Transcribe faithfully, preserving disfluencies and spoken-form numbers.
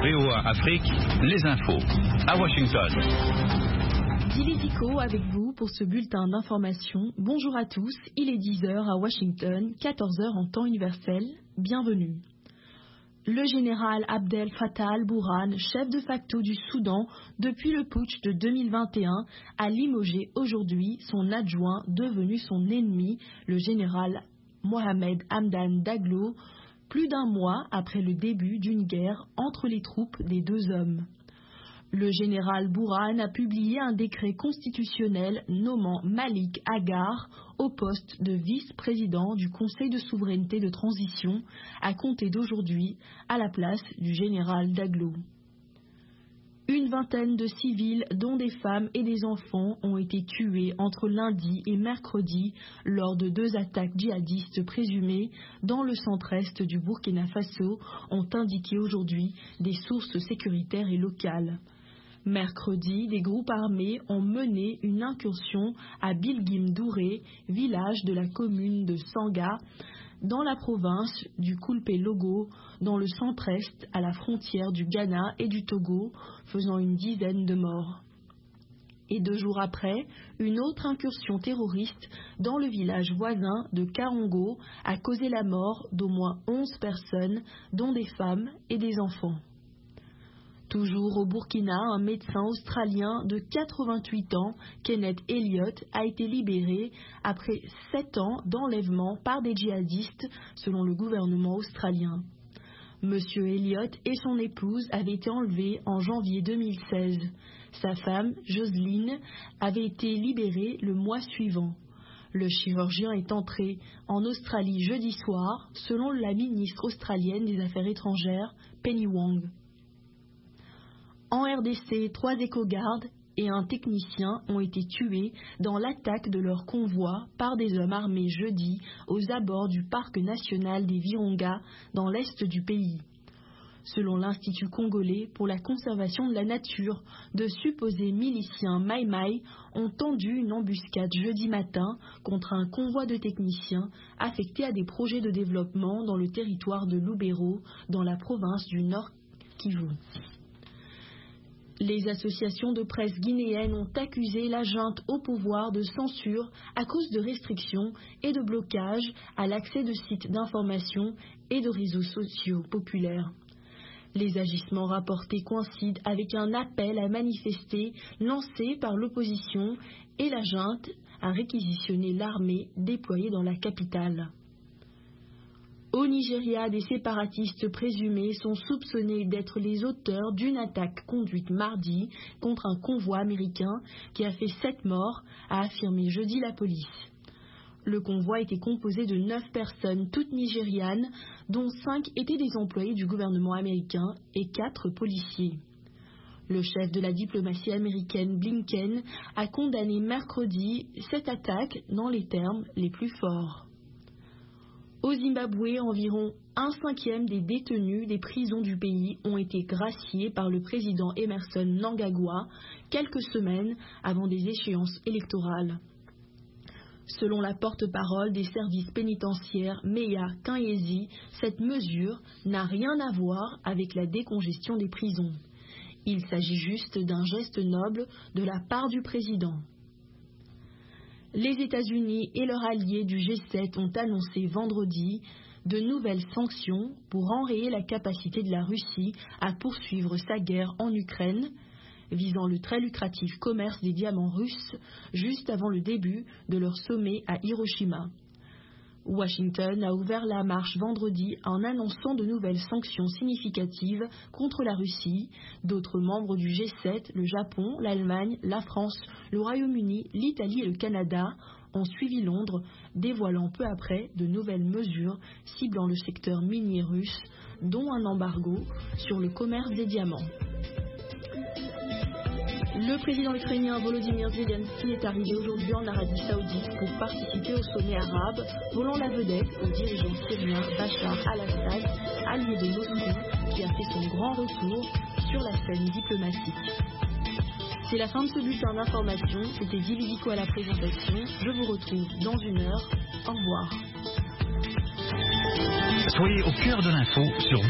V O A Afrique, les infos. À Washington. Dividico avec vous pour ce bulletin d'information. Bonjour à tous, il est dix heures à Washington, quatorze heures en temps universel. Bienvenue. Le général Abdel Fattah al-Burhan, chef de facto du Soudan depuis le putsch de deux mille vingt et un, a limogé aujourd'hui son adjoint devenu son ennemi, le général Mohamed Hamdan Daglo, plus d'un mois après le début d'une guerre entre les troupes des deux hommes. Le général Burhan a publié un décret constitutionnel nommant Malik Agar au poste de vice-président du Conseil de souveraineté de transition à compter d'aujourd'hui à la place du général Daglo. Une vingtaine de civils, dont des femmes et des enfants, ont été tués entre lundi et mercredi lors de deux attaques djihadistes présumées dans le centre-est du Burkina Faso, ont indiqué aujourd'hui des sources sécuritaires et locales. Mercredi, des groupes armés ont mené une incursion à Bilgim-Douré, village de la commune de Sanga, dans la province du Koulpé-Logo, dans le centre-est, à la frontière du Ghana et du Togo, faisant une dizaine de morts. Et deux jours après, une autre incursion terroriste dans le village voisin de Karongo a causé la mort d'au moins onze personnes, dont des femmes et des enfants. Toujours au Burkina, un médecin australien de quatre-vingt-huit ans, Kenneth Elliott, a été libéré après sept ans d'enlèvement par des djihadistes, selon le gouvernement australien. Monsieur Elliott et son épouse avaient été enlevés en janvier deux mille seize. Sa femme, Joseline, avait été libérée le mois suivant. Le chirurgien est entré en Australie jeudi soir, selon la ministre australienne des Affaires étrangères, Penny Wong. En R D C, trois éco-gardes et un technicien ont été tués dans l'attaque de leur convoi par des hommes armés jeudi aux abords du parc national des Virunga dans l'est du pays. Selon l'Institut congolais pour la conservation de la nature, de supposés miliciens Maï-Maï ont tendu une embuscade jeudi matin contre un convoi de techniciens affectés à des projets de développement dans le territoire de Lubero, dans la province du Nord Kivu. Les associations de presse guinéennes ont accusé la junte au pouvoir de censure à cause de restrictions et de blocages à l'accès de sites d'information et de réseaux sociaux populaires. Les agissements rapportés coïncident avec un appel à manifester lancé par l'opposition et la junte à réquisitionner l'armée déployée dans la capitale. Au Nigeria, des séparatistes présumés sont soupçonnés d'être les auteurs d'une attaque conduite mardi contre un convoi américain qui a fait sept morts, a affirmé jeudi la police. Le convoi était composé de neuf personnes, toutes nigérianes, dont cinq étaient des employés du gouvernement américain et quatre policiers. Le chef de la diplomatie américaine, Blinken, a condamné mercredi cette attaque dans les termes les plus forts. Au Zimbabwe, environ un cinquième des détenus des prisons du pays ont été graciés par le président Emerson Mnangagwa quelques semaines avant des échéances électorales. Selon la porte-parole des services pénitentiaires, Meya Kinyesi, cette mesure n'a rien à voir avec la décongestion des prisons. Il s'agit juste d'un geste noble de la part du président. Les États-Unis et leurs alliés du G sept ont annoncé vendredi de nouvelles sanctions pour enrayer la capacité de la Russie à poursuivre sa guerre en Ukraine, visant le très lucratif commerce des diamants russes juste avant le début de leur sommet à Hiroshima. Washington a ouvert la marche vendredi en annonçant de nouvelles sanctions significatives contre la Russie. D'autres membres du G sept, le Japon, l'Allemagne, la France, le Royaume-Uni, l'Italie et le Canada ont suivi Londres, dévoilant peu après de nouvelles mesures ciblant le secteur minier russe, dont un embargo sur le commerce des diamants. Le président ukrainien Volodymyr Zelensky est arrivé aujourd'hui en Arabie Saoudite pour participer au sommet arabe, volant la vedette au dirigeant syrien Bachar al-Assad, allié de Moscou, qui a fait son grand retour sur la scène diplomatique. C'est la fin de ce bulletin d'information. C'était Dividico à la présentation. Je vous retrouve dans une heure. Au revoir. Soyez au cœur de l'info sur